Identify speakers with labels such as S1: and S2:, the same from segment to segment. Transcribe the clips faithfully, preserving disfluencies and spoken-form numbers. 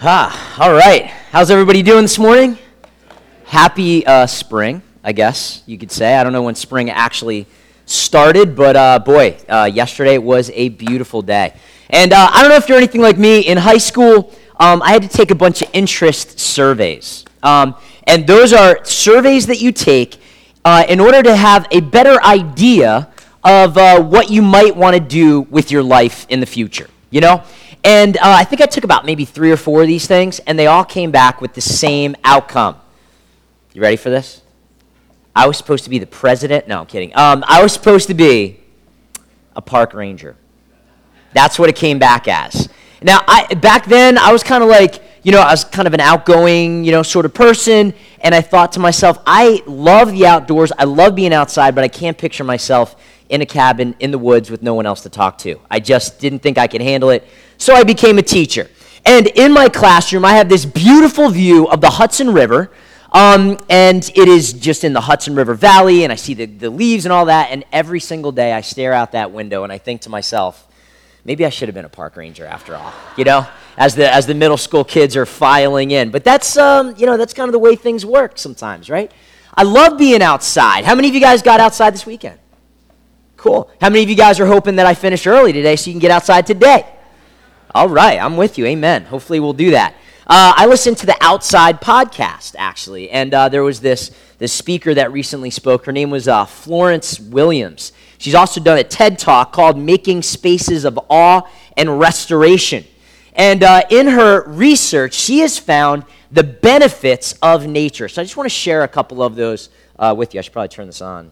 S1: Ah, all right. How's everybody doing this morning? Happy uh, spring, I guess you could say. I don't know when spring actually started, but uh, boy, uh, yesterday was a beautiful day. And uh, I don't know if you're anything like me. In high school, um, I had to take a bunch of interest surveys. Um, and those are surveys that you take uh, in order to have a better idea of uh, what you might want to do with your life in the future, you know? And uh, I think I took about maybe three or four of these things, and they all came back with the same outcome. You ready for this? I was supposed to be the president. No, I'm kidding. Um, I was supposed to be a park ranger. That's what it came back as. Now, I, back then, I was kind of like, you know, I was kind of an outgoing, you know, sort of person, and I thought to myself, I love the outdoors, I love being outside, but I can't picture myself in a cabin in the woods with no one else to talk to. I just didn't think I could handle it, so I became a teacher. And in my classroom, I have this beautiful view of the Hudson River, um, and it is just in the Hudson River Valley, and I see the, the leaves and all that, and every single day I stare out that window and I think to myself, maybe I should have been a park ranger after all, you know, as the as the middle school kids are filing in. But that's, um, you know, that's kind of the way things work sometimes, right? I love being outside. How many of you guys got outside this weekend? Cool. How many of you guys are hoping that I finish early today so you can get outside today? All right, I'm with you. Amen. Hopefully we'll do that. Uh, I listened to the Outside podcast, actually, and uh, there was this, this speaker that recently spoke. Her name was uh, Florence Williams. She's also done a TED Talk called Making Spaces of Awe and Restoration. And uh, in her research, she has found the benefits of nature. So I just want to share a couple of those uh, with you. I should probably turn this on.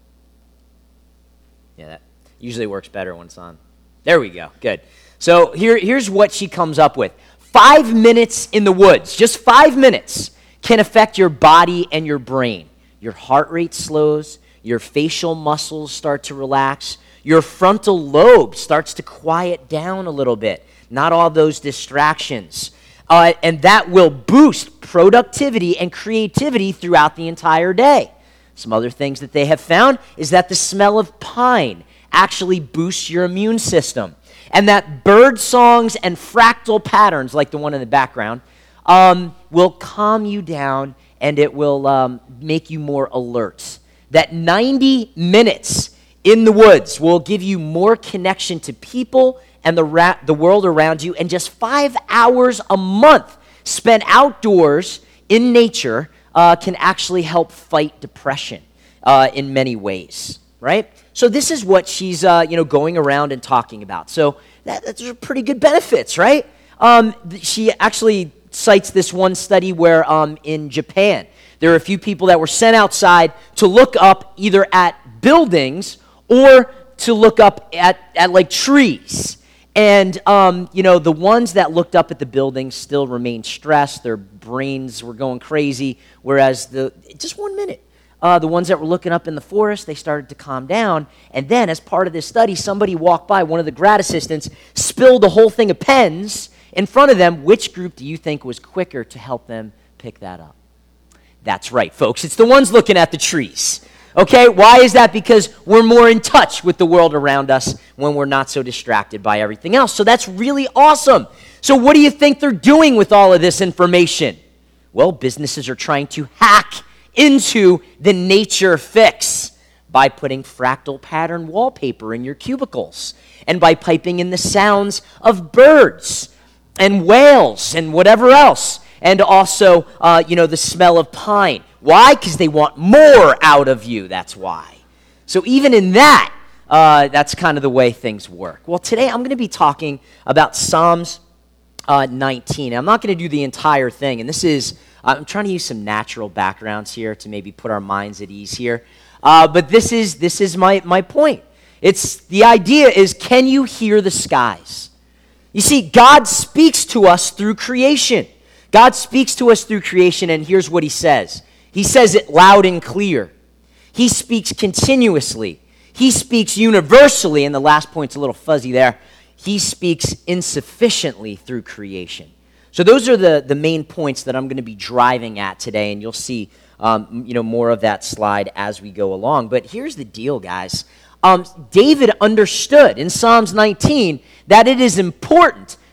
S1: Yeah, that usually works better when it's on. There we go. Good. So here, here's what she comes up with. Five minutes in the woods, just five minutes, can affect your body and your brain. Your heart rate slows. Your facial muscles start to relax. Your frontal lobe starts to quiet down a little bit. Not all those distractions. Uh, and that will boost productivity and creativity throughout the entire day. Some other things that they have found is that the smell of pine actually boosts your immune system. And that bird songs and fractal patterns, like the one in the background, um, will calm you down and it will um, make you more alert. That ninety minutes in the woods will give you more connection to people and the ra- the world around you, and just five hours a month spent outdoors in nature uh, can actually help fight depression uh, in many ways, right? So this is what she's uh, you know going around and talking about. So that, that's pretty good benefits, right? Um, she actually cites this one study where um, in Japan, there are a few people that were sent outside to look up either at buildings or to look up at, at like trees. And, um, you know, the ones that looked up at the buildings still remained stressed. Their brains were going crazy. Whereas the, just one minute, uh, the ones that were looking up in the forest, they started to calm down. And then as part of this study, somebody walked by, one of the grad assistants, spilled a whole thing of pens in front of them. Which group do you think was quicker to help them pick that up? That's right, folks. It's the ones looking at the trees. Okay, why is that? Because we're more in touch with the world around us when we're not so distracted by everything else. So that's really awesome. So what do you think they're doing with all of this information? Well, businesses are trying to hack into the nature fix by putting fractal pattern wallpaper in your cubicles and by piping in the sounds of birds and whales and whatever else. And also, uh, you know, the smell of pine. Why? Because they want more out of you. That's why. So even in that, uh, that's kind of the way things work. Well, today I'm going to be talking about Psalms uh, nineteen. I'm not going to do the entire thing. And this is, uh, I'm trying to use some natural backgrounds here to maybe put our minds at ease here. Uh, but this is this is my, my point. It's the idea is, can you hear the skies? You see, God speaks to us through creation. God speaks to us through creation, and here's what he says. He says it loud and clear. He speaks continuously. He speaks universally, and the last point's a little fuzzy there. He speaks insufficiently through creation. So those are the, the main points that I'm going to be driving at today, and you'll see um, you know, more of that slide as we go along. But here's the deal, guys. Um, David understood in Psalms nineteen that it is important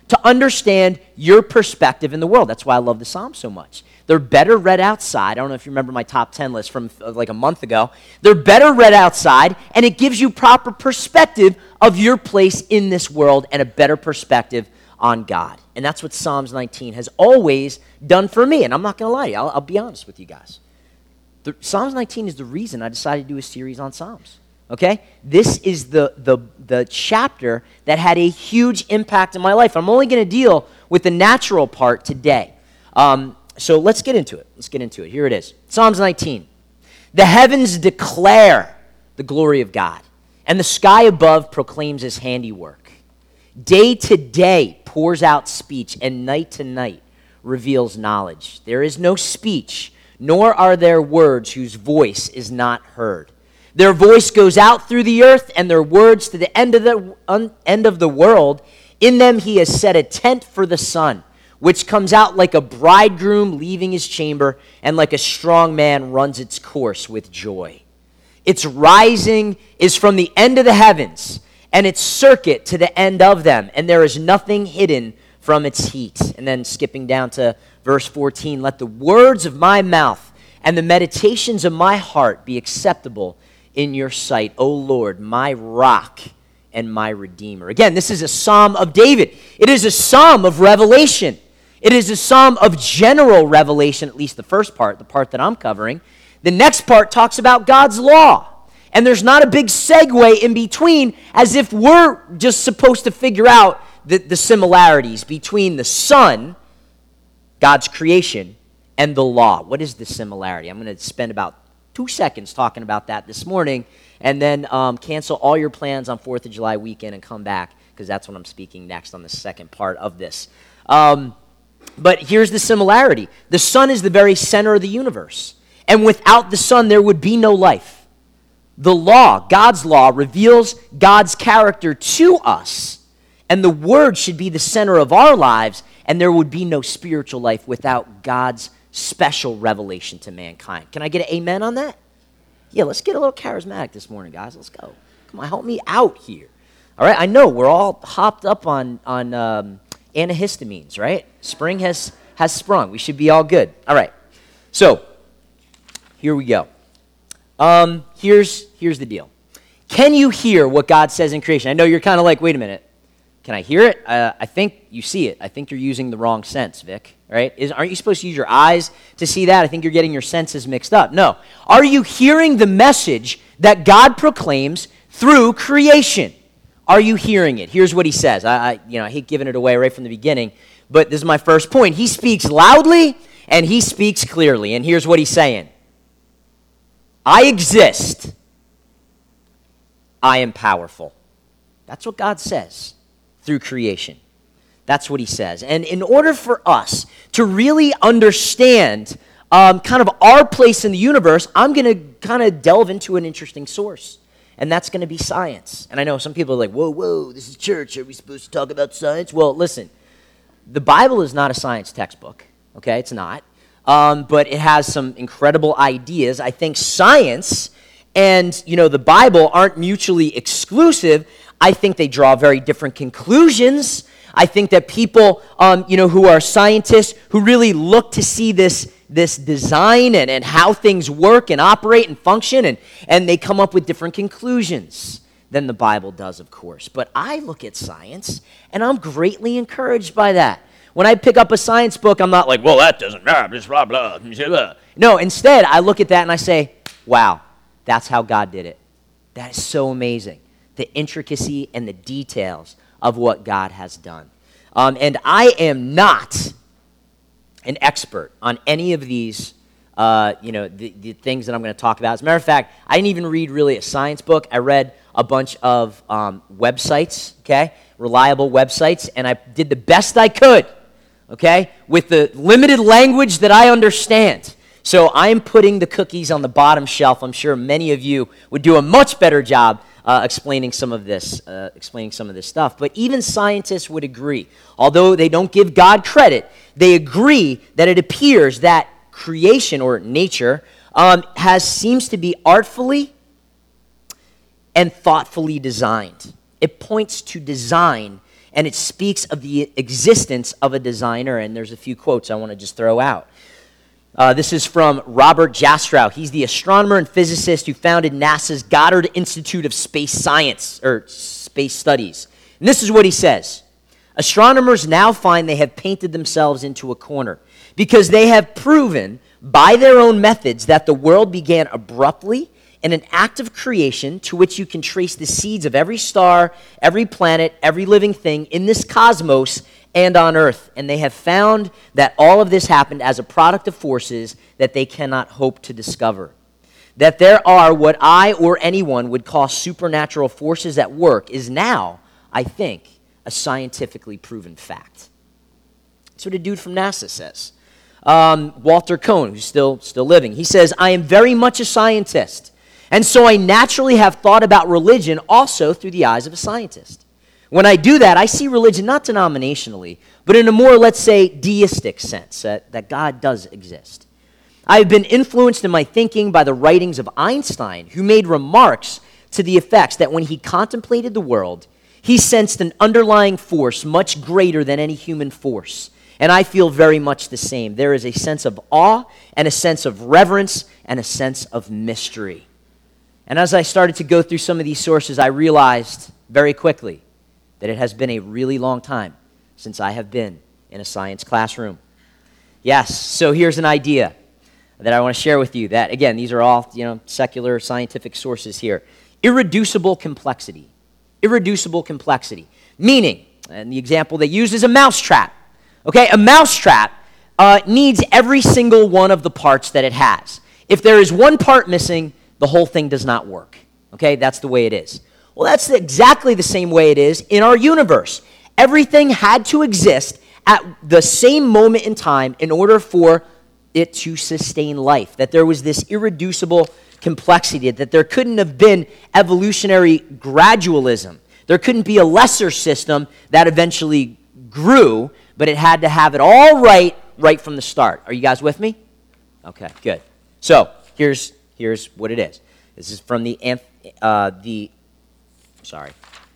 S1: to understand your perspective in the world. That's why I love the Psalms so much. They're better read outside. I don't know if you remember my top ten list from uh, like a month ago. They're better read outside, and it gives you proper perspective of your place in this world and a better perspective on God. And that's what Psalms nineteen has always done for me. And I'm not going to lie to you. I'll, I'll be honest with you guys. The, Psalms nineteen is the reason I decided to do a series on Psalms. Okay? This is the, the, the chapter that had a huge impact in my life. I'm only going to deal with the natural part today. Um, so let's get into it. Let's get into it. Here it is. Psalms nineteen. The heavens declare the glory of God, and the sky above proclaims his handiwork. Day to day pours out speech, and night to night reveals knowledge. There is no speech, nor are there words whose voice is not heard. Their voice goes out through the earth, and their words to the end of the un, end of the world. In them he has set a tent for the sun, which comes out like a bridegroom leaving his chamber, and like a strong man runs its course with joy. Its rising is from the end of the heavens, and its circuit to the end of them, and there is nothing hidden from its heat. And then skipping down to verse fourteen, let the words of my mouth and the meditations of my heart be acceptable in your sight, O Lord, my rock and my redeemer. Again, this is a psalm of David. It is a psalm of revelation. It is a psalm of general revelation, at least the first part, the part that I'm covering. The next part talks about God's law. And there's not a big segue in between, as if we're just supposed to figure out the, the similarities between the sun, God's creation, and the law. What is the similarity? I'm going to spend about two seconds talking about that this morning, and then um, cancel all your plans on fourth of July weekend and come back, because that's when I'm speaking next on the second part of this. Um, but here's the similarity. The sun is the very center of the universe, and without the sun, there would be no life. The law, God's law, reveals God's character to us, and the word should be the center of our lives, and there would be no spiritual life without God's special revelation to mankind. Can I get an amen on that? Yeah, let's get a little charismatic this morning, guys. Let's go. Come on, help me out here. All right, I know we're all hopped up on, on um, antihistamines, right? Spring has, has sprung. We should be all good. All right, so here we go. Um, here's, here's the deal. Can you hear what God says in creation? I know you're kind of like, wait a minute. Can I hear it? Uh, I think you see it. I think you're using the wrong sense, Vic, right? Is, aren't you supposed to use your eyes to see that? I think you're getting your senses mixed up. No. Are you hearing the message that God proclaims through creation? Are you hearing it? Here's what he says. I, I, you know, I hate giving it away right from the beginning, but this is my first point. He speaks loudly and he speaks clearly, and here's what he's saying. I exist. I am powerful. That's what God says through creation. That's what he says. And in order for us to really understand um, kind of our place in the universe, I'm going to kind of delve into an interesting source, and that's going to be science. And I know some people are like, whoa, whoa, this is church. Are we supposed to talk about science? Well, listen, the Bible is not a science textbook, okay? It's not. Um, but it has some incredible ideas. I think science and, you know, the Bible aren't mutually exclusive. I think they draw very different conclusions. I think that people, um, you know, who are scientists, who really look to see this, this design and, and how things work and operate and function, and, and they come up with different conclusions than the Bible does, of course. But I look at science, and I'm greatly encouraged by that. When I pick up a science book, I'm not like, well, that doesn't matter, blah, blah, blah. No, instead, I look at that and I say, wow, that's how God did it. That is so amazing. The intricacy and the details of what God has done. Um, and I am not an expert on any of these, uh, you know, the, the things that I'm going to talk about. As a matter of fact, I didn't even read really a science book. I read a bunch of um, websites, okay, reliable websites, and I did the best I could, okay, with the limited language that I understand. So I'm putting the cookies on the bottom shelf. I'm sure many of you would do a much better job Uh, explaining some of this, uh, explaining some of this stuff. But even scientists would agree, although they don't give God credit, they agree that it appears that creation or nature um, has seems to be artfully and thoughtfully designed. It points to design and it speaks of the existence of a designer, and there's a few quotes I want to just throw out. Uh, this is from Robert Jastrow. He's the astronomer and physicist who founded NASA's Goddard Institute of Space Science, or Space Studies. And this is what he says. Astronomers now find they have painted themselves into a corner because they have proven by their own methods that the world began abruptly in an act of creation to which you can trace the seeds of every star, every planet, every living thing in this cosmos and on earth. And they have found that all of this happened as a product of forces that they cannot hope to discover. That there are what I or anyone would call supernatural forces at work is now, I think, a scientifically proven fact. That's what a dude from NASA says. Um, Walter Cohn, who's still, still living, he says, I am very much a scientist, and so I naturally have thought about religion also through the eyes of a scientist. When I do that, I see religion not denominationally, but in a more, let's say, deistic sense, that, that God does exist. I have been influenced in my thinking by the writings of Einstein, who made remarks to the effects that when he contemplated the world, he sensed an underlying force much greater than any human force. And I feel very much the same. There is a sense of awe and a sense of reverence and a sense of mystery. And as I started to go through some of these sources, I realized very quickly that it has been a really long time since I have been in a science classroom. Yes, so here's an idea that I want to share with you that, again, these are all, you know, secular scientific sources here. Irreducible complexity. Irreducible complexity. Meaning, and the example they use is a mousetrap. Okay, a mousetrap uh, needs every single one of the parts that it has. If there is one part missing, the whole thing does not work. Okay, that's the way it is. Well, that's exactly the same way it is in our universe. Everything had to exist at the same moment in time in order for it to sustain life, that there was this irreducible complexity, that there couldn't have been evolutionary gradualism. There couldn't be a lesser system that eventually grew, but it had to have it all right, right from the start. Are you guys with me? Okay, good. So here's here's what it is. This is from the uh, the sorry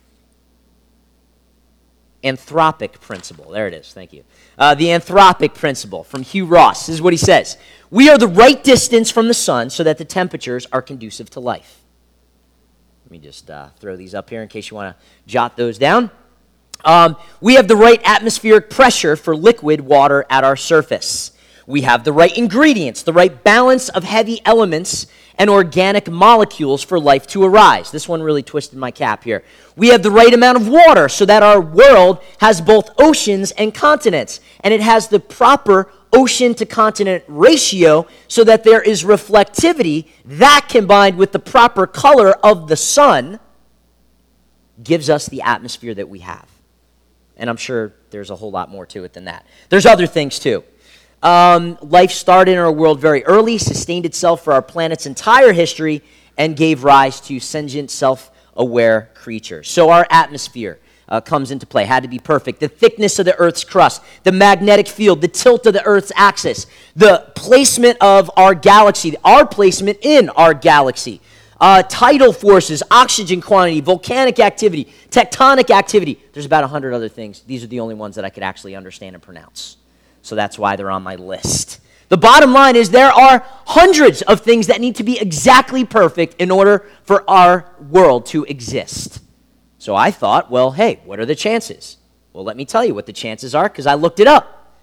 S1: anthropic principle. There it is. Thank you. Uh, the anthropic principle from Hugh Ross. This is what he says. We are the right distance from the sun so that the temperatures are conducive to life. Let me just uh, throw these up here in case you want to jot those down. Um, we have the right atmospheric pressure for liquid water at our surface. We have the right ingredients, the right balance of heavy elements and organic molecules for life to arise. This one really twisted my cap here. We have the right amount of water so that our world has both oceans and continents, and it has the proper ocean to continent ratio so that there is reflectivity. That, combined with the proper color of the sun, gives us the atmosphere that we have. And I'm sure there's a whole lot more to it than that. There's other things too. Um, life started in our world very early, sustained itself for our planet's entire history, and gave rise to sentient, self-aware creatures. So our atmosphere uh, comes into play. Had to be perfect. The thickness of the Earth's crust, the magnetic field, the tilt of the Earth's axis, the placement of our galaxy, our placement in our galaxy, uh, tidal forces, oxygen quantity, volcanic activity, tectonic activity. There's about a hundred other things. These are the only ones that I could actually understand and pronounce. So that's why they're on my list. The bottom line is there are hundreds of things that need to be exactly perfect in order for our world to exist. So I thought, well, hey, what are the chances? Well, let me tell you what the chances are because I looked it up.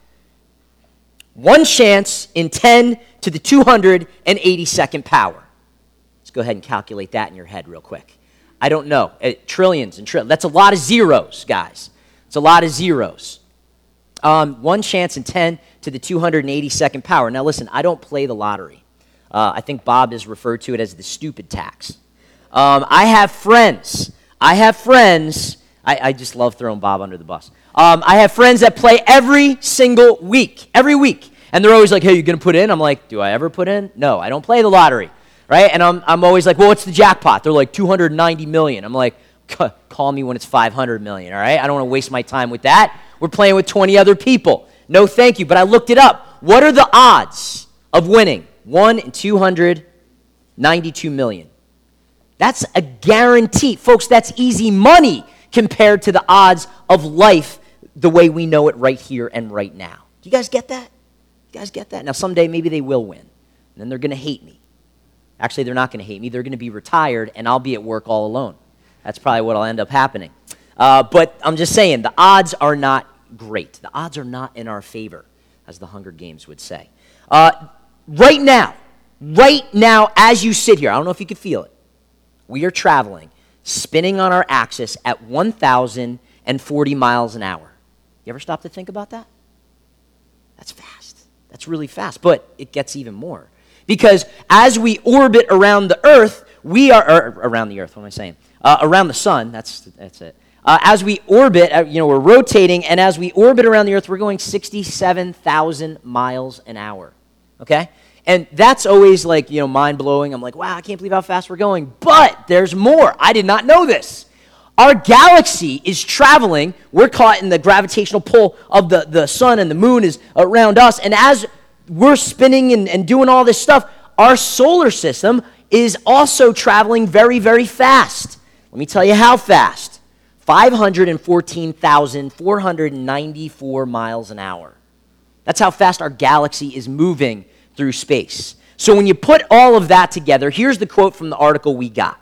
S1: One chance in ten to the two hundred eighty-second power. Let's go ahead and calculate that in your head real quick. I don't know. Uh, trillions and trillions. That's a lot of zeros, guys. It's a lot of zeros. Um, one chance in ten to the two hundred eighty-second power. Now listen, I don't play the lottery. Uh, I think Bob has referred to it as the stupid tax. Um, I have friends. I have friends. I, I just love throwing Bob under the bus. Um, I have friends that play every single week. Every week. And they're always like, hey, you going to put in? I'm like, do I ever put in? No, I don't play the lottery. Right? And I'm, I'm always like, well, what's the jackpot? They're like two hundred ninety million. I'm like, call me when it's five hundred million, all right? I don't want to waste my time with that. We're playing with twenty other people. No, thank you. But I looked it up. What are the odds of winning? one in two hundred ninety-two million. That's a guarantee. Folks, that's easy money. compared to the odds of life the way we know it right here and right now. Do you guys get that? You guys get that? Now, someday maybe they will win, and then they're going to hate me. Actually, they're not going to hate me. They're going to be retired, and I'll be at work all alone. That's probably what will end up happening. Uh, but I'm just saying, the odds are not great. The odds are not in our favor, as the Hunger Games would say. Uh, right now, right now, as you sit here, I don't know if you could feel it, we are traveling, spinning on our axis at one thousand forty miles an hour. You ever stop to think about that? That's fast. That's really fast, but it gets even more. Because as we orbit around the Earth, we are, or around the Earth, what am I saying? Uh, around the sun, that's, that's it. Uh, as we orbit, uh, you know, we're rotating, and as we orbit around the Earth, we're going sixty-seven thousand miles an hour, okay? And that's always like, you know, mind-blowing. I'm like, wow, I can't believe how fast we're going. But there's more. I did not know this. Our galaxy is traveling. We're caught in the gravitational pull of the, the sun, and the moon is around us. And as we're spinning and, and doing all this stuff, our solar system is also traveling very, very fast. Let me tell you how fast. five hundred fourteen thousand four hundred ninety-four miles an hour. That's how fast our galaxy is moving through space. So when you put all of that together, here's the quote from the article we got.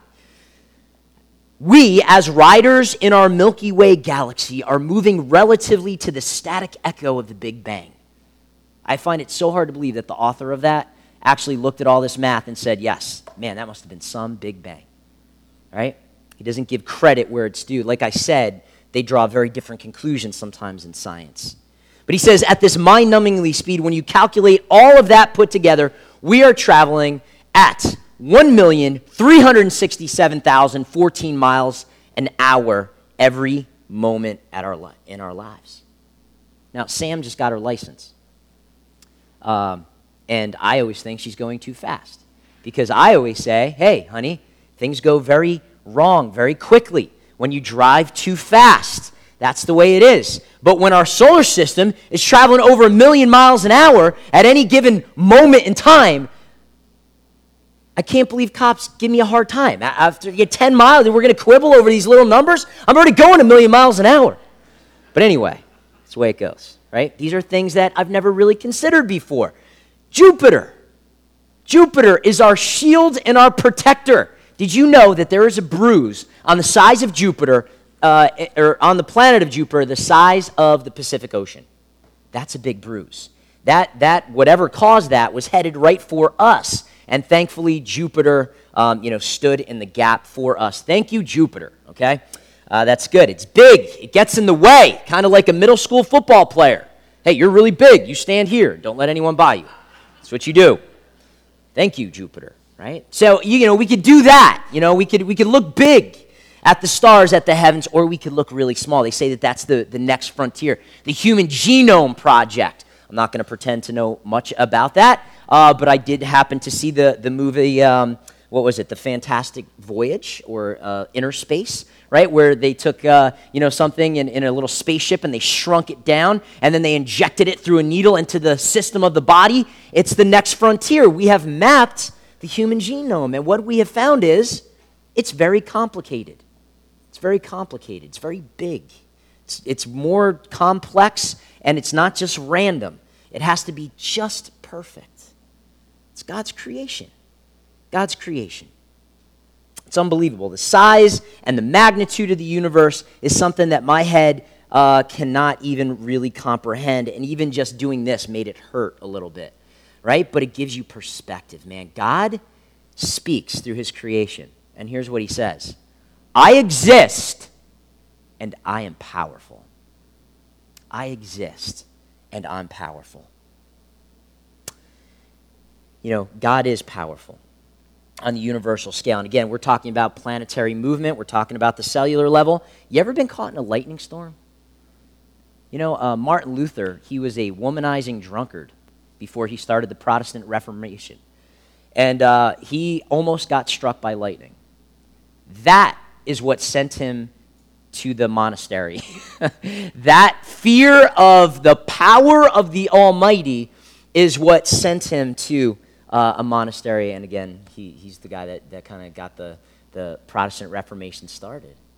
S1: We, as riders in our Milky Way galaxy, are moving relatively to the static echo of the Big Bang. I find it so hard to believe that the author of that actually looked at all this math and said, yes, man, that must have been some Big Bang, right? He doesn't give credit where it's due. Like I said, they draw very different conclusions sometimes in science. But he says, at this mind-numbingly speed, when you calculate all of that put together, we are traveling at one million three hundred sixty-seven thousand fourteen miles an hour every moment at our li- in our lives. Now, Sam just got her license. Um, and I always think she's going too fast. Because I always say, hey, honey, things go very wrong very quickly when you drive too fast. That's the way it is. But when our solar system is traveling over a million miles an hour at any given moment in time, I can't believe cops give me a hard time. After you get ten miles, and we're going to quibble over these little numbers, I'm already going a million miles an hour. But anyway, that's the way it goes, right? These are things that I've never really considered before. Jupiter. Jupiter is our shield and our protector. Did you know that there is a bruise on the size of Jupiter, uh, or on the planet of Jupiter, the size of the Pacific Ocean? That's a big bruise. That, that whatever caused that was headed right for us. And thankfully, Jupiter, um, you know, stood in the gap for us. Thank you, Jupiter, okay? Uh, that's good. It's big. It gets in the way, kind of like a middle school football player. Hey, you're really big. You stand here. Don't let anyone by you. That's what you do. Thank you, Jupiter, right? So, you know, we could do that. You know, we could, we could look big at the stars, at the heavens, or we could look really small. They say that that's the, the next frontier. The Human Genome Project. I'm not going to pretend to know much about that. Uh, but I did happen to see the, the movie, um, what was it, The Fantastic Voyage, or uh, Inner Space, right, where they took, uh, you know, something in, in a little spaceship and they shrunk it down, and then they injected it through a needle into the system of the body. It's the next frontier. We have mapped the human genome, and what we have found is it's very complicated. It's very complicated. It's very big. It's, it's more complex, and it's not just random. It has to be just perfect. It's God's creation. God's creation. It's unbelievable. The size and the magnitude of the universe is something that my head uh, cannot even really comprehend, and even just doing this made it hurt a little bit, right? But it gives you perspective, man. God speaks through his creation, and here's what he says. I exist, and I am powerful. I exist, and I'm powerful. You know, God is powerful on the universal scale. And again, we're talking about planetary movement. We're talking about the cellular level. You ever been caught in a lightning storm? You know, uh, Martin Luther, he was a womanizing drunkard before he started the Protestant Reformation. And uh, he almost got struck by lightning. That is what sent him to the monastery. That fear of the power of the Almighty is what sent him to Uh, a monastery, and again, he, he's the guy that, that kind of got the, the Protestant Reformation started.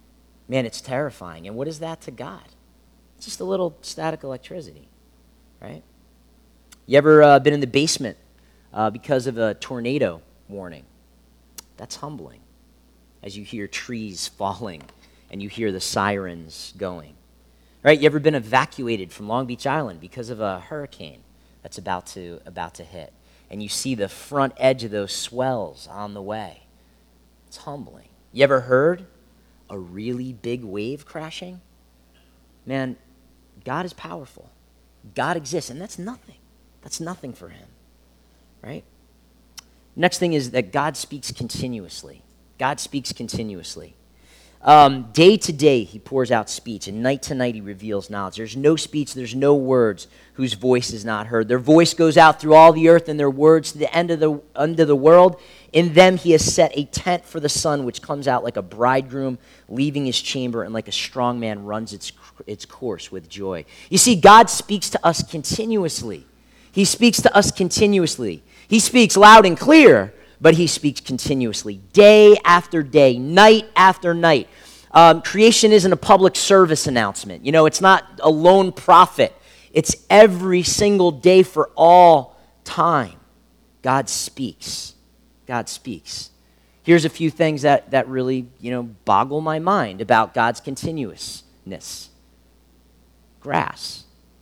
S1: Man, it's terrifying. And what is that to God? It's just a little static electricity, right? You ever uh, been in the basement uh, because of a tornado warning? That's humbling as you hear trees falling and you hear the sirens going. Right? You ever been evacuated from Long Beach Island because of a hurricane that's about to, about to hit? And you see the front edge of those swells on the way. It's humbling. You ever heard a really big wave crashing? Man, God is powerful. God exists, and that's nothing. That's nothing for him, right? Next thing is that God speaks continuously. God speaks continuously. Um, day to day, he pours out speech, and night to night, he reveals knowledge. There's no speech, there's no words whose voice is not heard. Their voice goes out through all the earth, and their words to the end of the end of the world. In them, he has set a tent for the sun, which comes out like a bridegroom leaving his chamber, and like a strong man runs its its course with joy. You see, God speaks to us continuously. He speaks to us continuously. He speaks loud and clear, but he speaks continuously, day after day, night after night. Um, creation isn't a public service announcement. You know, it's not a lone prophet. It's every single day for all time. God speaks. God speaks. Here's a few things that, that really, you know, boggle my mind about God's continuousness. Grass.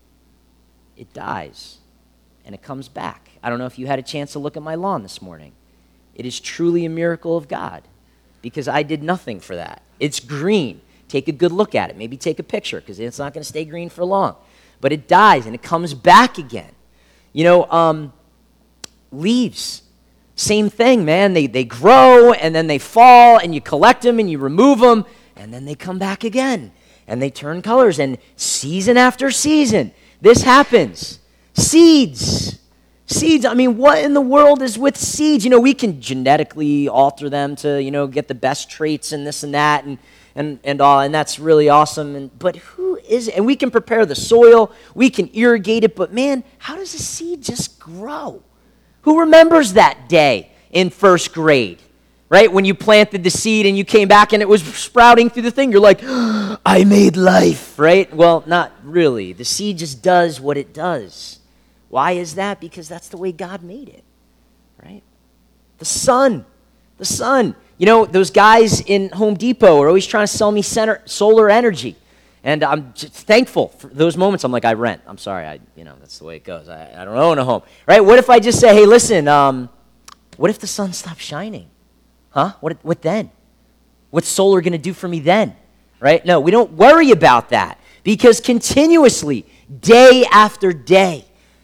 S1: It dies, and it comes back. I don't know if you had a chance to look at my lawn this morning. It is truly a miracle of God because I did nothing for that. It's green. Take a good look at it. Maybe take a picture because it's not going to stay green for long. But it dies and it comes back again. You know, um, leaves, same thing, man. They, they grow and then they fall and you collect them and you remove them and then they come back again and they turn colors. And season after season, this happens. Seeds. Seeds, I mean, what in the world is with seeds? You know, we can genetically alter them to, you know, get the best traits and this and that and and, and all, and that's really awesome. And but who is it? And we can prepare the soil, we can irrigate it, but man, how does a seed just grow? Who remembers that day in first grade, right? When you planted the seed and you came back and it was sprouting through the thing, you're like, oh, I made life, right? Well, not really. The seed just does what it does. Why is that? Because that's the way God made it, right? The sun, the sun. You know, those guys in Home Depot are always trying to sell me center, solar energy. And I'm just thankful for those moments. I'm like, I rent. I'm sorry. I, you know, that's the way it goes. I, I don't own a home, right? What if I just say, hey, listen, um, what if the sun stops shining? Huh? What, what then? What's solar going to do for me then, right? No, we don't worry about that because continuously, day after day,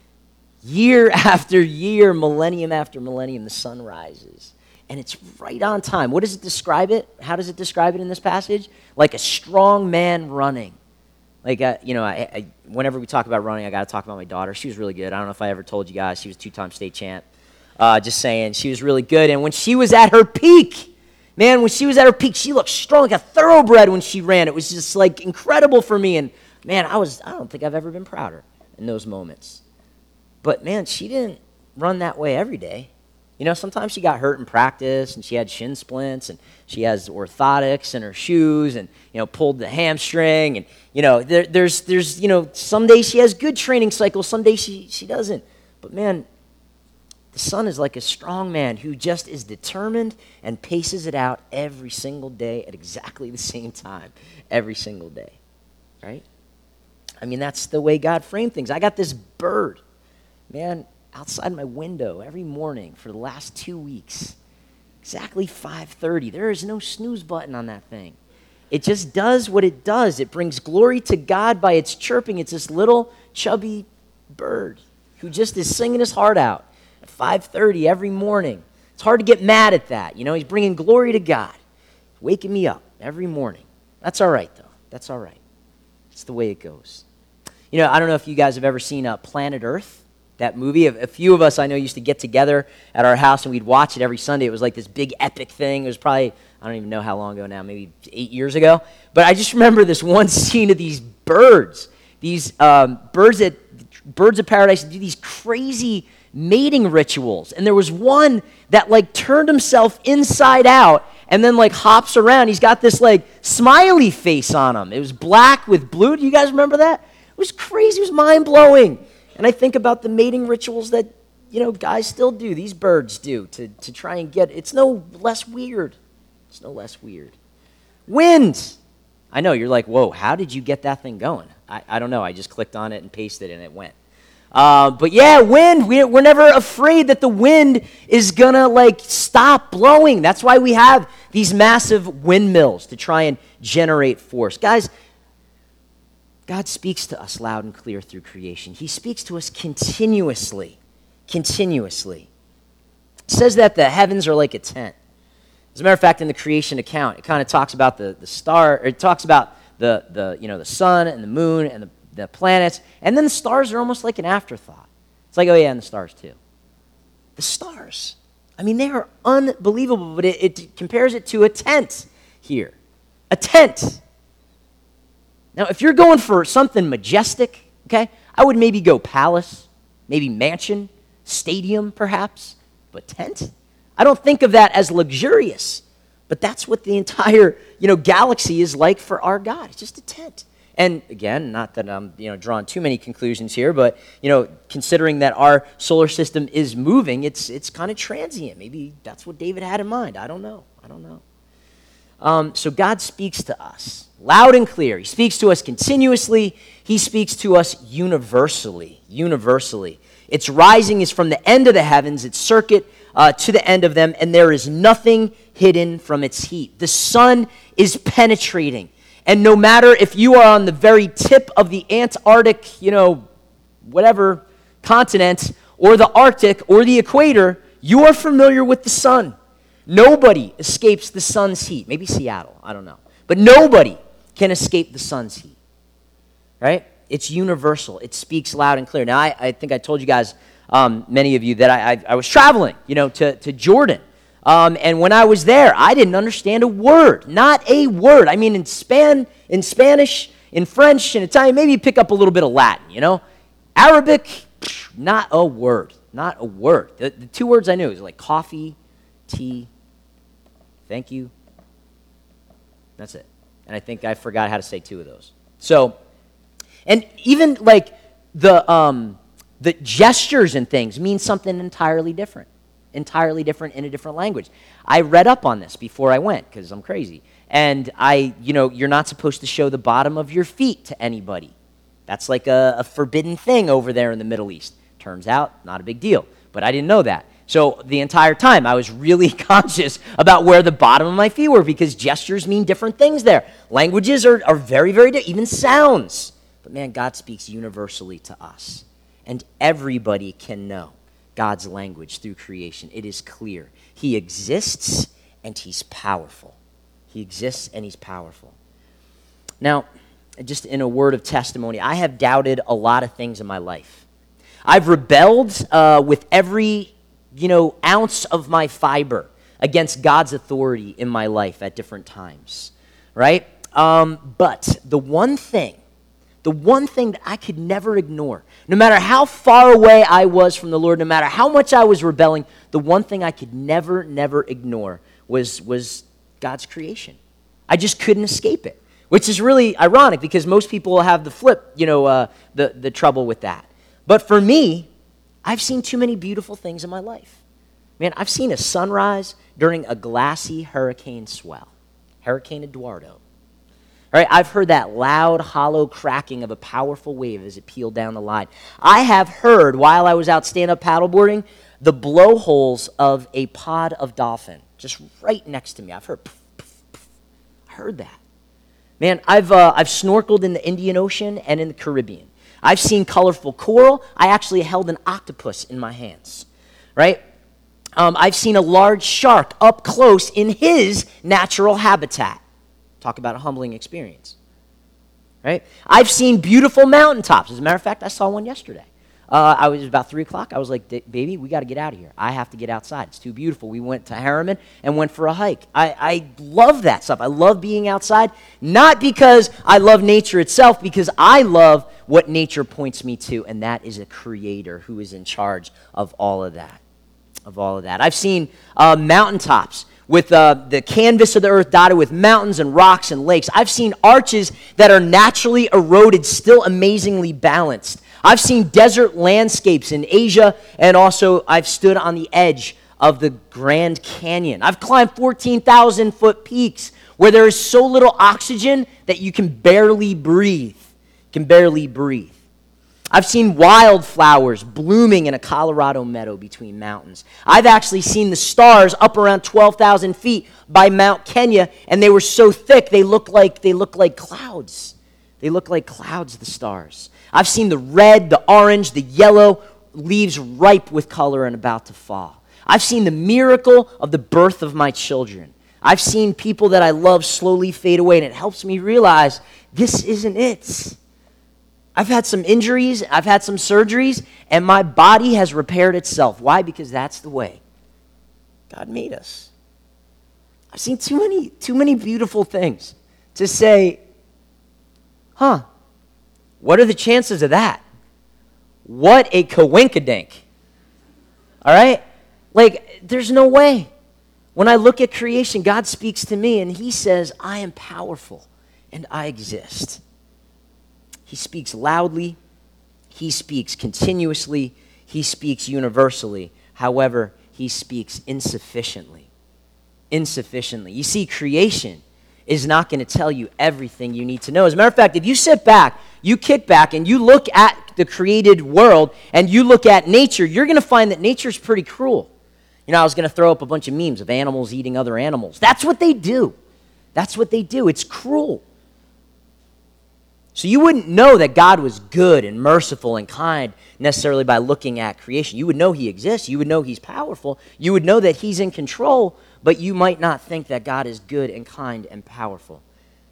S1: year after year, millennium after millennium, the sun rises. And it's right on time. What does it describe it? How does it describe it in this passage? Like a strong man running. Like, uh, you know, I, I, whenever we talk about running, I got to talk about my daughter. She was really good. I don't know if I ever told you guys. She was two-time state champ. Uh, just saying, she was really good. And when she was at her peak, man, when she was at her peak, she looked strong, like a thoroughbred when she ran. It was just, like, incredible for me. And, man, I was, I don't think I've ever been prouder in those moments. But, man, she didn't run that way every day. You know, sometimes she got hurt in practice, and she had shin splints, and she has orthotics in her shoes, and, you know, pulled the hamstring. And, you know, there, there's, there's, you know, some days she has good training cycles, some days she, she doesn't. But, man, the son is like a strong man who just is determined and paces it out every single day at exactly the same time, every single day, right? I mean, that's the way God framed things. I got this bird. Man, outside my window every morning for the last two weeks, exactly five thirty. There is no snooze button on that thing. It just does what it does. It brings glory to God by its chirping. It's this little chubby bird who just is singing his heart out at five thirty every morning. It's hard to get mad at that. You know, he's bringing glory to God, waking me up every morning. That's all right, though. That's all right. It's the way it goes. You know, I don't know if you guys have ever seen uh, Planet Earth. That movie. A few of us I know used to get together at our house and we'd watch it every Sunday. It was like this big epic thing. It was probably, I don't even know how long ago now, maybe eight years ago. But I just remember this one scene of these birds, these um, birds that birds of paradise do these crazy mating rituals. And there was one that like turned himself inside out and then like hops around. He's got this like smiley face on him. It was black with blue. Do you guys remember that? It was crazy. It was mind-blowing. And I think about the mating rituals that, you know, guys still do, these birds do, to, to try and get, it's no less weird. It's no less weird. Wind. I know, you're like, whoa, how did you get that thing going? I, I don't know. I just clicked on it and pasted it and it went. Uh, but yeah, wind. We, we're never afraid that the wind is going to like stop blowing. That's why we have these massive windmills to try and generate force. Guys, God speaks to us loud and clear through creation. He speaks to us continuously, continuously. It says that the heavens are like a tent. As a matter of fact, in the creation account, it kind of talks about the, the star, or it talks about the, the, you know, the sun and the moon and the, the planets, and then the stars are almost like an afterthought. It's like, oh yeah, and the stars too. The stars. I mean, they are unbelievable, but it, it compares it to a tent here. A tent. Now, if you're going for something majestic, okay, I would maybe go palace, maybe mansion, stadium perhaps, but tent? I don't think of that as luxurious, but that's what the entire, you know, galaxy is like for our God. It's just a tent. And again, not that I'm, you know, drawing too many conclusions here, but, you know, considering that our solar system is moving, it's it's kind of transient. Maybe that's what David had in mind. I don't know. I don't know. Um, so God speaks to us loud and clear. He speaks to us continuously. He speaks to us universally, universally. Its rising is from the end of the heavens, its circuit uh, to the end of them, and there is nothing hidden from its heat. The sun is penetrating, and no matter if you are on the very tip of the Antarctic, you know, whatever continent, or the Arctic, or the equator, you are familiar with the sun. Nobody escapes the sun's heat. Maybe Seattle, I don't know. But nobody can escape the sun's heat, right? It's universal. It speaks loud and clear. Now, I, I think I told you guys, um, many of you, that I, I, I was traveling, you know, to, to Jordan. Um, and when I was there, I didn't understand a word, not a word. I mean, in Span, in Spanish, in French, in Italian, maybe you pick up a little bit of Latin, you know? Arabic, not a word, not a word. The, the two words I knew was like coffee, tea, thank you. That's it. And I think I forgot how to say two of those. So, and even like the um, the gestures and things mean something entirely different, entirely different in a different language. I read up on this before I went because I'm crazy. And I, you know, you're not supposed to show the bottom of your feet to anybody. That's like a, a forbidden thing over there in the Middle East. Turns out, not a big deal. But I didn't know that. So the entire time, I was really conscious about where the bottom of my feet were because gestures mean different things there. Languages are, are very, very different, even sounds. But man, God speaks universally to us. And everybody can know God's language through creation. It is clear. He exists and he's powerful. He exists and he's powerful. Now, just in a word of testimony, I have doubted a lot of things in my life. I've rebelled uh, with every, you know, ounce of my fiber against God's authority in my life at different times, right? Um, but the one thing, the one thing that I could never ignore, no matter how far away I was from the Lord, no matter how much I was rebelling, the one thing I could never, never ignore was, was God's creation. I just couldn't escape it, which is really ironic because most people have the flip, you know, uh, the, the trouble with that. But for me, I've seen too many beautiful things in my life. Man, I've seen a sunrise during a glassy hurricane swell, Hurricane Eduardo. All right, I've heard that loud, hollow cracking of a powerful wave as it peeled down the line. I have heard, while I was out stand-up paddleboarding, the blowholes of a pod of dolphin just right next to me. I've heard, poof, poof, poof. I heard that. Man, I've uh, I've snorkeled in the Indian Ocean and in the Caribbean. I've seen colorful coral. I actually held an octopus in my hands, right? Um, I've seen a large shark up close in his natural habitat. Talk about a humbling experience, right? I've seen beautiful mountaintops. As a matter of fact, I saw one yesterday. Uh, I was about three o'clock. I was like, baby, we got to get out of here. I have to get outside. It's too beautiful. We went to Harriman and went for a hike. I, I love that stuff. I love being outside, not because I love nature itself, because I love what nature points me to, and that is a creator who is in charge of all of that, of all of that. I've seen uh, mountaintops with uh, the canvas of the earth dotted with mountains and rocks and lakes. I've seen arches that are naturally eroded, still amazingly balanced. I've seen desert landscapes in Asia, and also I've stood on the edge of the Grand Canyon. I've climbed fourteen thousand foot peaks where there is so little oxygen that you can barely breathe. You can barely breathe. I've seen wildflowers blooming in a Colorado meadow between mountains. I've actually seen the stars up around twelve thousand feet by Mount Kenya, and they were so thick they look like they look like clouds. They look like clouds, the stars. I've seen the red, the orange, the yellow leaves ripe with color and about to fall. I've seen the miracle of the birth of my children. I've seen people that I love slowly fade away, and it helps me realize this isn't it. I've had some injuries, I've had some surgeries, and my body has repaired itself. Why? Because that's the way God made us. I've seen too many, too many beautiful things to say, huh, what are the chances of that? What a coinkydink. All right? Like, there's no way. When I look at creation, God speaks to me, and he says, I am powerful, and I exist. He speaks loudly, he speaks continuously, he speaks universally. However, he speaks insufficiently. Insufficiently. You see, creation is not going to tell you everything you need to know. As a matter of fact, if you sit back, you kick back, and you look at the created world, and you look at nature, you're going to find that nature's pretty cruel. You know, I was going to throw up a bunch of memes of animals eating other animals. That's what they do. That's what they do. It's cruel. So you wouldn't know that God was good and merciful and kind necessarily by looking at creation. You would know he exists. You would know he's powerful. You would know that he's in control, but you might not think that God is good and kind and powerful.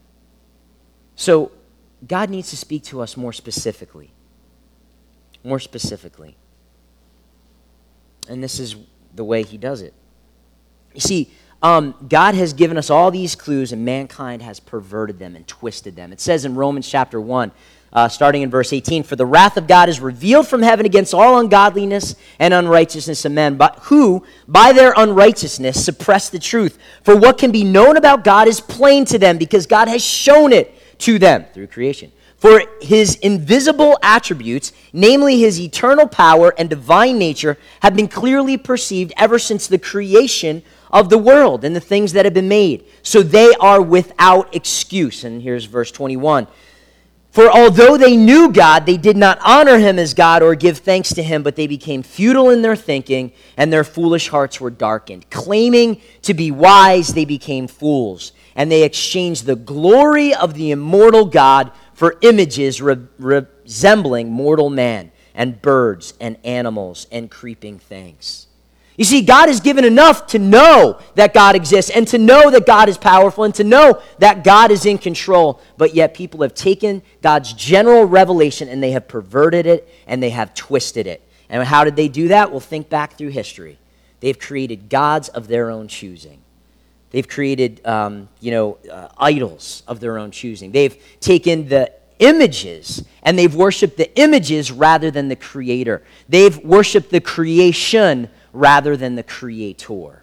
S1: So God needs to speak to us more specifically. More specifically. And this is the way he does it. You see, Um, God has given us all these clues, and mankind has perverted them and twisted them. It says in Romans chapter one, uh, starting in verse eighteen, for the wrath of God is revealed from heaven against all ungodliness and unrighteousness of men, but who, by their unrighteousness, suppress the truth. For what can be known about God is plain to them, because God has shown it to them through creation. For his invisible attributes, namely his eternal power and divine nature, have been clearly perceived ever since the creation of the world and the things that have been made. So they are without excuse. And here's verse twenty-one. For although they knew God, they did not honor him as God or give thanks to him, but they became futile in their thinking, and their foolish hearts were darkened. Claiming to be wise, they became fools, and they exchanged the glory of the immortal God for images re- resembling mortal man and birds and animals and creeping things. You see, God is given enough to know that God exists and to know that God is powerful and to know that God is in control, but yet people have taken God's general revelation and they have perverted it and they have twisted it. And how did they do that? Well, think back through history. They've created gods of their own choosing. They've created, um, you know, uh, idols of their own choosing. They've taken the images and they've worshiped the images rather than the creator. They've worshiped the creation rather than the creator.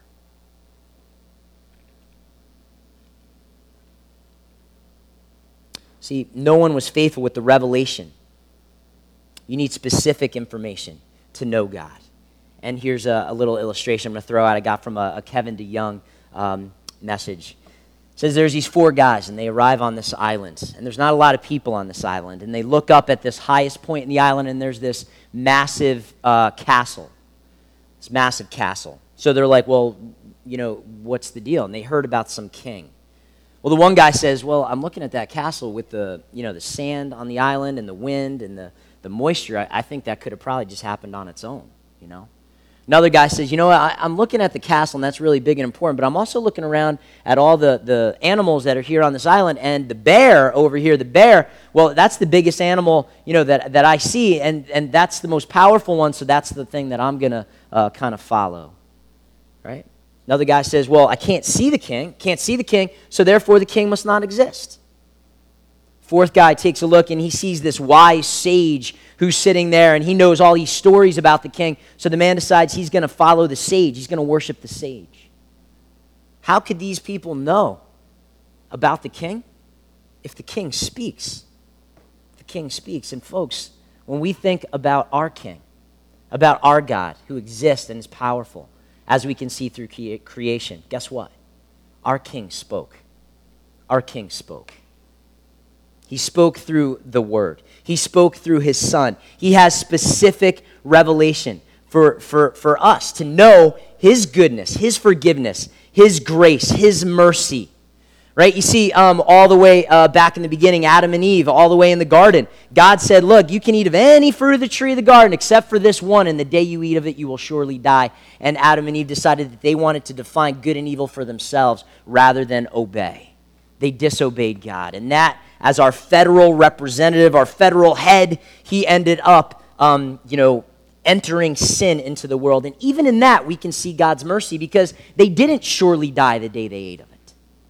S1: See, no one was faithful with the revelation. You need specific information to know God. And here's a, a little illustration I'm going to throw out. I got from a, a Kevin DeYoung um, message. It says there's these four guys, and they arrive on this island, and there's not a lot of people on this island, and they look up at this highest point in the island, and there's this massive uh, castle. This massive castle. So they're like, well, you know, what's the deal? And they heard about some king. Well, the one guy says, well, I'm looking at that castle with the, you know, the sand on the island and the wind and the, the moisture. I, I think that could have probably just happened on its own, you know. Another guy says, you know what, I, I'm looking at the castle, and that's really big and important, but I'm also looking around at all the, the animals that are here on this island, and the bear over here, the bear, well, that's the biggest animal, you know, that, that I see, and, and that's the most powerful one, so that's the thing that I'm going to uh, kind of follow, right? Another guy says, well, I can't see the king, can't see the king, so therefore the king must not exist. Fourth guy takes a look, and he sees this wise sage who's sitting there, and he knows all these stories about the king. So the man decides he's going to follow the sage. He's going to worship the sage. How could these people know about the king? If the king speaks. If the king speaks. And folks, when we think about our king, about our God who exists and is powerful, as we can see through cre- creation, guess what? Our king spoke. Our king spoke. He spoke through the word. He spoke through his son. He has specific revelation for, for, for us to know his goodness, his forgiveness, his grace, his mercy. Right? You see, um, all the way uh, back in the beginning, Adam and Eve, all the way in the garden, God said, look, you can eat of any fruit of the tree of the garden except for this one, and the day you eat of it, you will surely die. And Adam and Eve decided that they wanted to define good and evil for themselves rather than obey. They disobeyed God. And that, as our federal representative, our federal head, he ended up, um, you know, entering sin into the world. And even in that, we can see God's mercy because they didn't surely die the day they ate of it.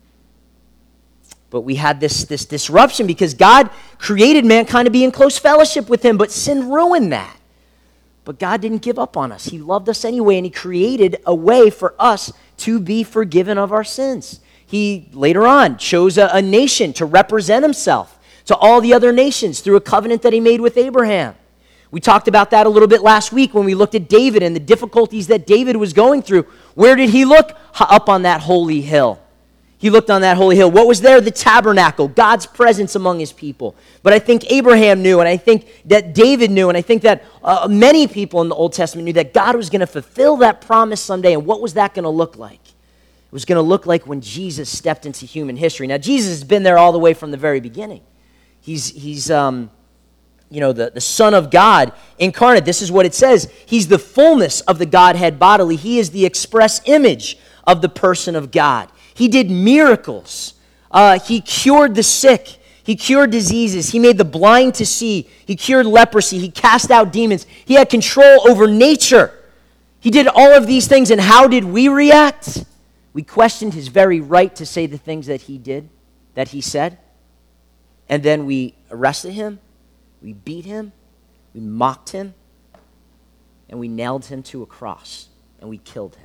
S1: But we had this, this disruption because God created mankind to be in close fellowship with him, but sin ruined that. But God didn't give up on us. He loved us anyway, and he created a way for us to be forgiven of our sins. He, later on, chose a, a nation to represent himself to all the other nations through a covenant that he made with Abraham. We talked about that a little bit last week when we looked at David and the difficulties that David was going through. Where did he look? Up on that holy hill. He looked on that holy hill. What was there? The tabernacle, God's presence among his people. But I think Abraham knew, and I think that David knew, and I think that uh, many people in the Old Testament knew that God was going to fulfill that promise someday. And what was that going to look like? It was going to look like when Jesus stepped into human history. Now, Jesus has been there all the way from the very beginning. He's, he's um, you know, the, the Son of God incarnate. This is what it says. He's the fullness of the Godhead bodily. He is the express image of the person of God. He did miracles. Uh, he cured the sick. He cured diseases. He made the blind to see. He cured leprosy. He cast out demons. He had control over nature. He did all of these things, and how did we react? We questioned his very right to say the things that he did, that he said. And then we arrested him. We beat him. We mocked him. And we nailed him to a cross. And we killed him.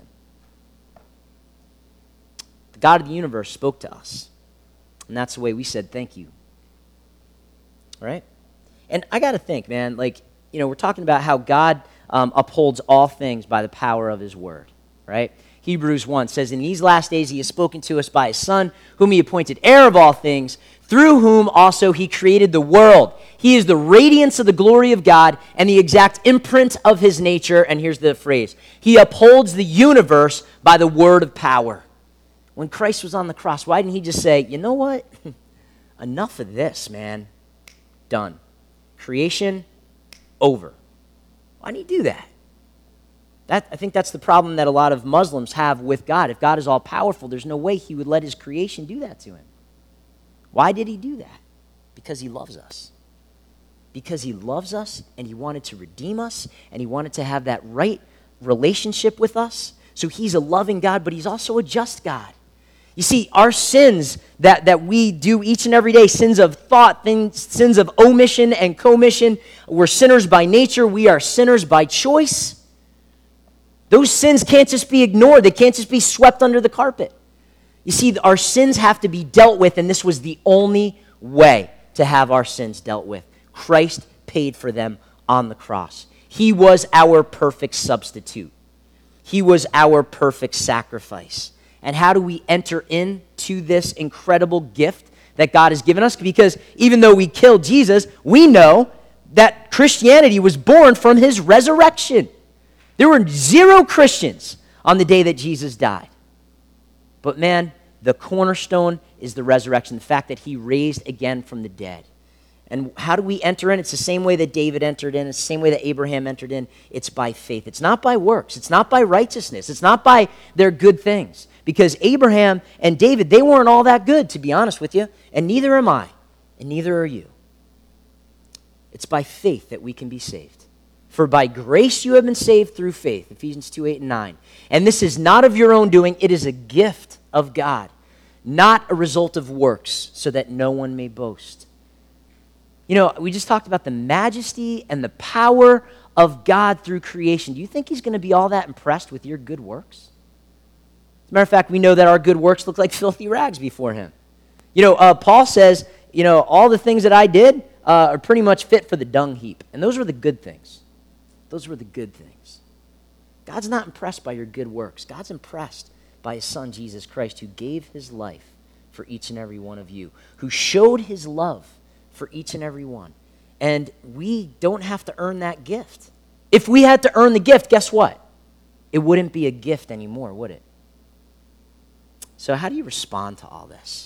S1: God of the universe spoke to us. And that's the way we said thank you. Right? And I got to think, man, like, you know, we're talking about how God um, upholds all things by the power of his word. Right? Hebrews one says, in these last days he has spoken to us by his Son, whom he appointed heir of all things, through whom also he created the world. He is the radiance of the glory of God and the exact imprint of his nature. And here's the phrase. He upholds the universe by the word of power. When Christ was on the cross, why didn't he just say, you know what? Enough of this, man. Done. Creation, over. Why didn't he do that? That, I think that's the problem that a lot of Muslims have with God. If God is all powerful, there's no way he would let his creation do that to him. Why did he do that? Because he loves us. Because he loves us and he wanted to redeem us and he wanted to have that right relationship with us. So he's a loving God, but he's also a just God. You see, our sins that, that we do each and every day, sins of thought, things, sins of omission and commission, we're sinners by nature, we are sinners by choice. Those sins can't just be ignored. They can't just be swept under the carpet. You see, our sins have to be dealt with, and this was the only way to have our sins dealt with. Christ paid for them on the cross. He was our perfect substitute. He was our perfect sacrifice. And how do we enter into this incredible gift that God has given us? Because even though we killed Jesus, we know that Christianity was born from his resurrection. There were zero Christians on the day that Jesus died. But man, the cornerstone is the resurrection, the fact that he raised again from the dead. And how do we enter in? It's the same way that David entered in. It's the same way that Abraham entered in. It's by faith. It's not by works. It's not by righteousness. It's not by their good things. Because Abraham and David, they weren't all that good, to be honest with you. And neither am I. And neither are you. It's by faith that we can be saved. For by grace you have been saved through faith. Ephesians two, eight, and nine. And this is not of your own doing. It is a gift of God. Not a result of works, so that no one may boast. You know, we just talked about the majesty and the power of God through creation. Do you think he's going to be all that impressed with your good works? As a matter of fact, we know that our good works look like filthy rags before him. You know, uh, Paul says, you know, all the things that I did uh, are pretty much fit for the dung heap. And those were the good things. Those were the good things. God's not impressed by your good works. God's impressed by his son, Jesus Christ, who gave his life for each and every one of you, who showed his love for each and every one. And we don't have to earn that gift. If we had to earn the gift, guess what? It wouldn't be a gift anymore, would it? So how do you respond to all this?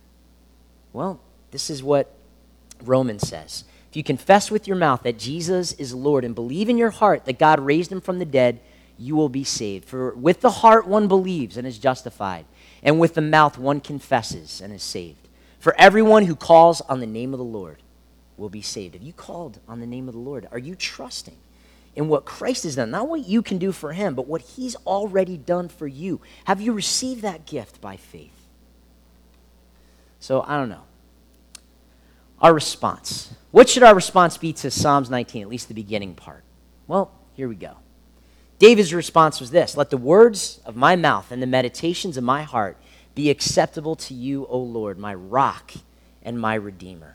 S1: Well, this is what Romans says. If you confess with your mouth that Jesus is Lord and believe in your heart that God raised him from the dead, you will be saved. For with the heart one believes and is justified, and with the mouth one confesses and is saved. For everyone who calls on the name of the Lord will be saved. Have you called on the name of the Lord? Are you trusting in what Christ has done? Not what you can do for him, but what he's already done for you. Have you received that gift by faith? So, I don't know. Our response. What should our response be to Psalms nineteen, at least the beginning part? Well, here we go. David's response was this: let the words of my mouth and the meditations of my heart be acceptable to you, O Lord, my rock and my redeemer.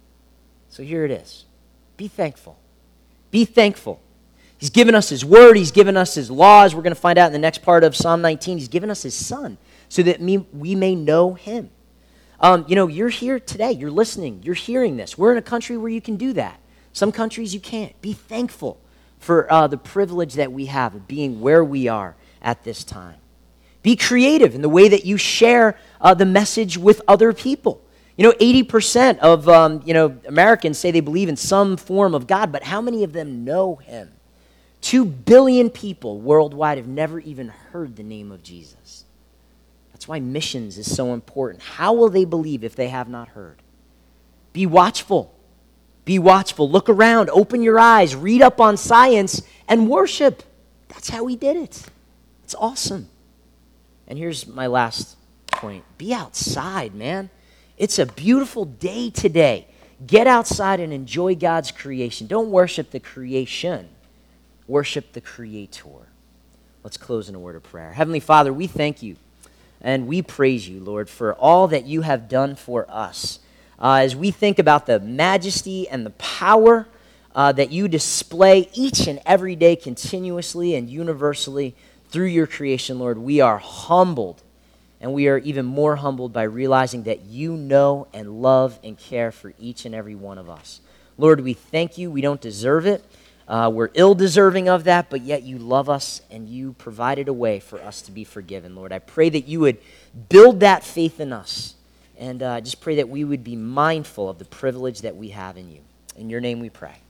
S1: So here it is. Be thankful. Be thankful. He's given us his word. He's given us his laws. We're going to find out in the next part of Psalm nineteen. He's given us his son so that we may know him. Um, you know, you're here today. You're listening. You're hearing this. We're in a country where you can do that. Some countries you can't. Be thankful for uh, the privilege that we have of being where we are at this time. Be creative in the way that you share uh, the message with other people. You know, eighty percent of, um, you know, Americans say they believe in some form of God, but how many of them know him? Two billion people worldwide have never even heard the name of Jesus. That's why missions is so important. How will they believe if they have not heard? Be watchful. Be watchful. Look around. Open your eyes. Read up on science and worship. That's how he did it. It's awesome. And here's my last point. Be outside, man. It's a beautiful day today. Get outside and enjoy God's creation. Don't worship the creation. Worship the Creator. Let's close in a word of prayer. Heavenly Father, we thank you and we praise you, Lord, for all that you have done for us. Uh, as we think about the majesty and the power uh, that you display each and every day continuously and universally through your creation, Lord, we are humbled. And we are even more humbled by realizing that you know and love and care for each and every one of us. Lord, we thank you. We don't deserve it. Uh, we're ill-deserving of that, but yet you love us and you provided a way for us to be forgiven, Lord. I pray that you would build that faith in us. And I uh, just pray that we would be mindful of the privilege that we have in you. In your name we pray.